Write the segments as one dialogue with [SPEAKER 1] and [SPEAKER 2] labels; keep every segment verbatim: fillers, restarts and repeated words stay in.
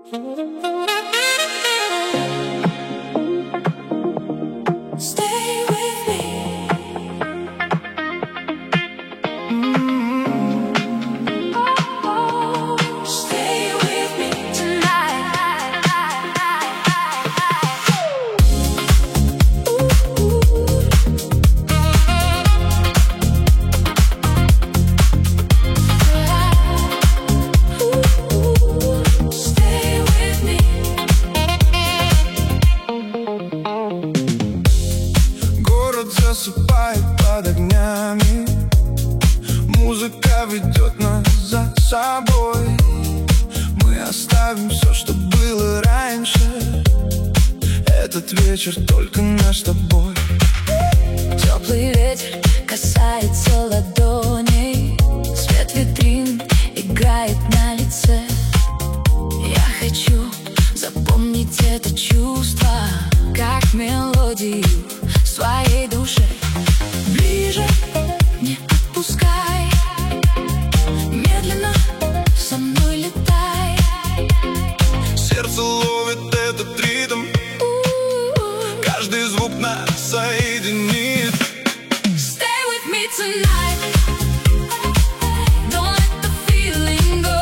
[SPEAKER 1] Засыпает под огнями, музыка ведет нас за собой. Мы оставим все, что было раньше. Этот вечер только наш с тобой.
[SPEAKER 2] Теплый ветер касается ладоней, свет витрин играет на лице. Я хочу запомнить это чувство, как мелодию своей душе. Ближе, не отпускай, медленно со мной летай.
[SPEAKER 1] Сердце ловит этот ритм, каждый звук нас соединит.
[SPEAKER 2] Stay with me tonight. Don't let the feeling go.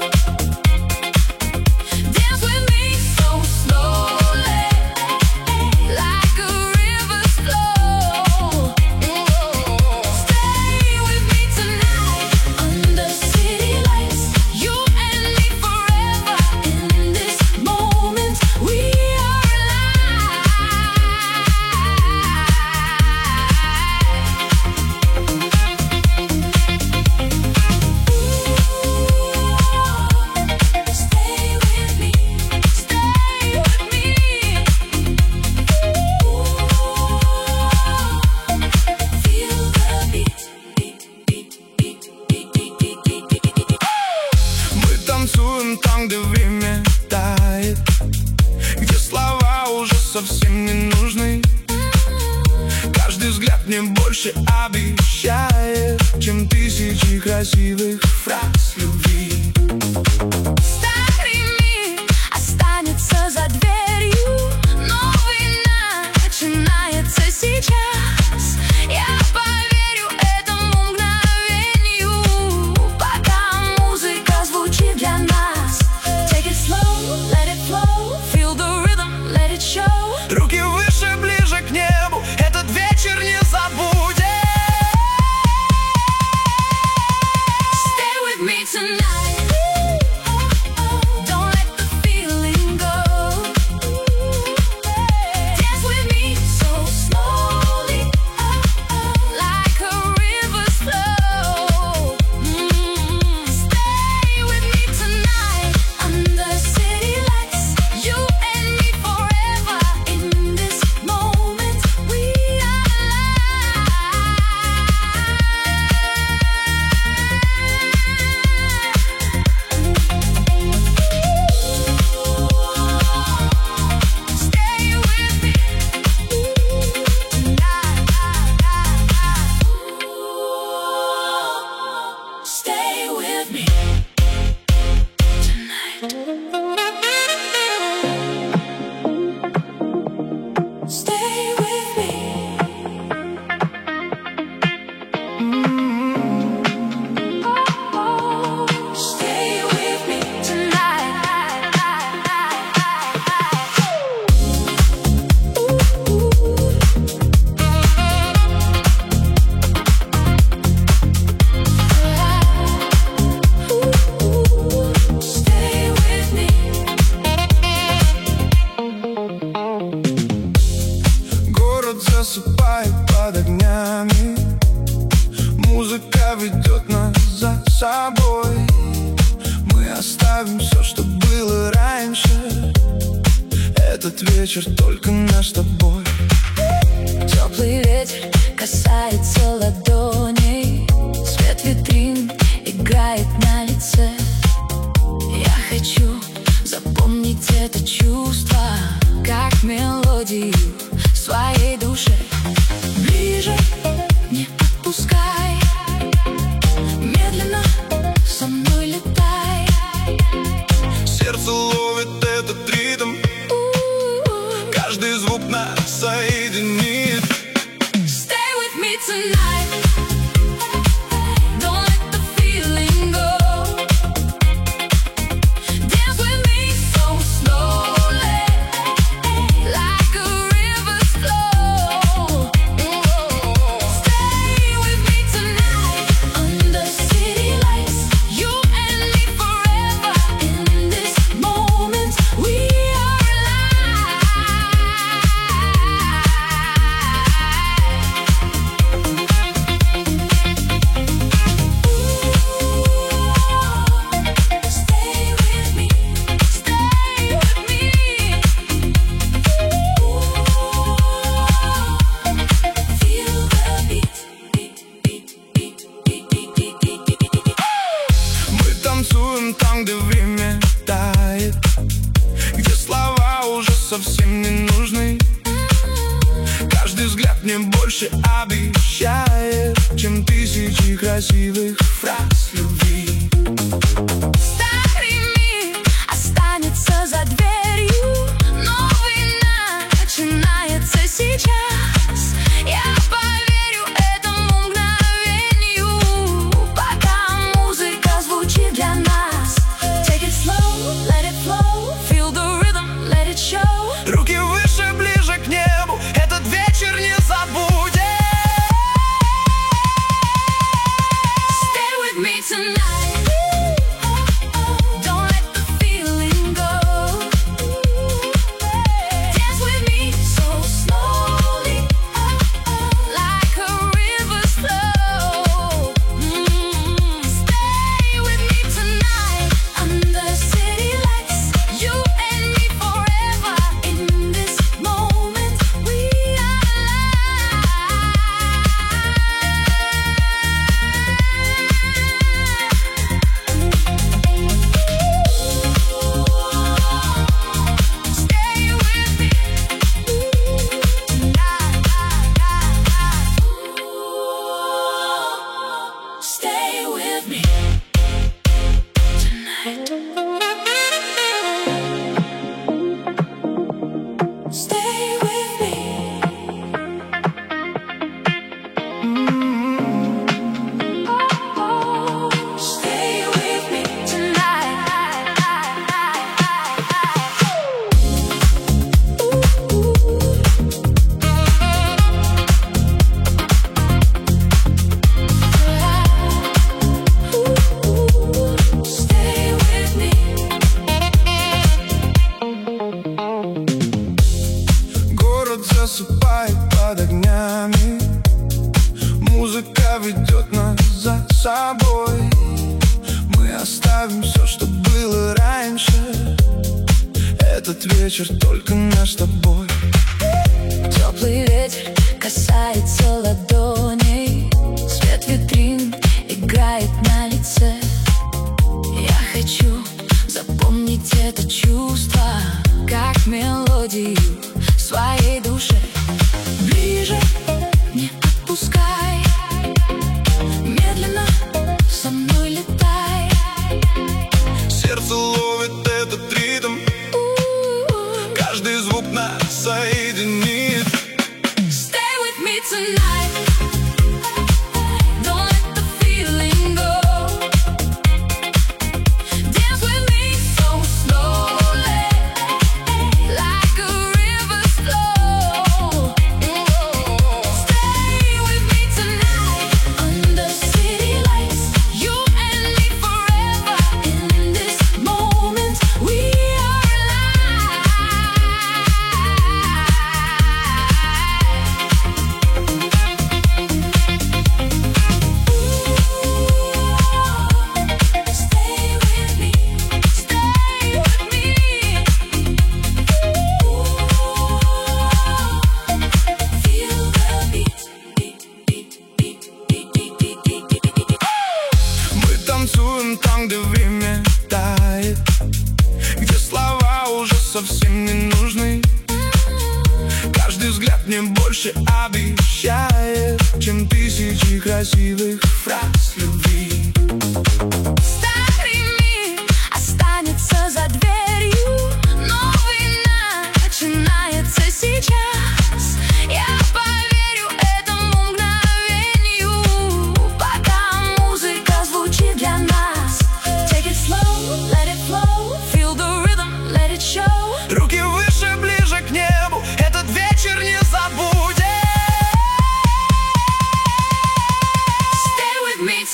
[SPEAKER 2] Dance with me so slowly, like a river's flow. Stay with me tonight, under city lights. You and me forever. In this moment we are alive. Stay with me, stay with me. Feel the beat, beat, beat, beat, beat, beat, beat, beat, beat.
[SPEAKER 1] Мы танцуем там, где время тает, где слова уже совсем не нужны. Каждый взгляд мне больше обещает, чем тысячи красивых фраз любви.
[SPEAKER 2] Старый мир останется за дверью, новый начинается сейчас. Я поверю этому мгновению, пока музыка звучит для нас. Take it slow, let it flow, feel the rhythm, let it show.
[SPEAKER 1] Руки выше, ближе к небу, этот вечер не забудем.
[SPEAKER 2] Stay with me tonight. Don't let the feeling go. Dance with me so slowly, like a river's flow. Stay with me tonight, under city lights. You and me forever. In this moment we are alive. Stay with me tonight. Stay with me tonight. Stay with me. Stay with me tonight. Stay with me.
[SPEAKER 1] Город засыпает под огнями, музыка ведет нас за собой. Мы оставим все, что было раньше. Этот вечер только наш с тобой.
[SPEAKER 2] Теплый ветер касается ладоней, свет витрин играет на лице. Я хочу запомнить это чувство, как мелодию своей душе. Ближе, не отпускай, медленно со мной летай.
[SPEAKER 1] Сердце ловит больше обещает, чем тысячи красивых фраз любви.
[SPEAKER 2] Старый мир останется за дверью, новый начинается сейчас. Я поверю этому мгновению, пока музыка звучит для нас. Take it slow, let it flow, feel the rhythm, let it show.
[SPEAKER 1] Руки выше, ближе к небу, этот вечер не забудем.
[SPEAKER 2] Stay with me tonight. Don't let the feeling go. Dance with me so slowly, like a river's flow. Mm. Stay with me tonight under city lights. You and me forever in this moment. We are alive. Stay with me tonight. Stay with me tonight. Stay with me. Stay with me tonight. Stay with me.
[SPEAKER 1] Город засыпает под огнями, музыка ведет нас за собой. Мы оставим все, что было раньше. Этот вечер только наш с тобой.
[SPEAKER 2] Теплый ветер касается ладоней, свет витрин играет на лице. Я хочу запомнить это чувство, как мелодию в своей душе. Ближе не отпускай, медленно со мной летай.
[SPEAKER 1] Сердце ловит этот ритм, каждый звук нас соединит.
[SPEAKER 2] Stay with me tonight. Don't let the feeling go. Dance with me so slowly, like a river's flow. Stay with me tonight under city lights. You and me forever in this moment. We are alive. Stay with me, stay with me. Feel the beat, beat, beat, beat, beat, beat, beat, beat, beat.
[SPEAKER 1] Мы танцуем там, где время тает, где слова уже совсем не нужны. Каждый взгляд мне больше обещает, чем тысячи красивых фраз любви.
[SPEAKER 2] Старый мир останется за дверью, новый начинается сейчас. Я поверю этому мгновению, пока музыка звучит для нас. Take it slow, let it flow, feel the rhythm, let it show.
[SPEAKER 1] Руки выше, ближе к небу, этот вечер не забудем.
[SPEAKER 2] Stay with me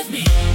[SPEAKER 2] me.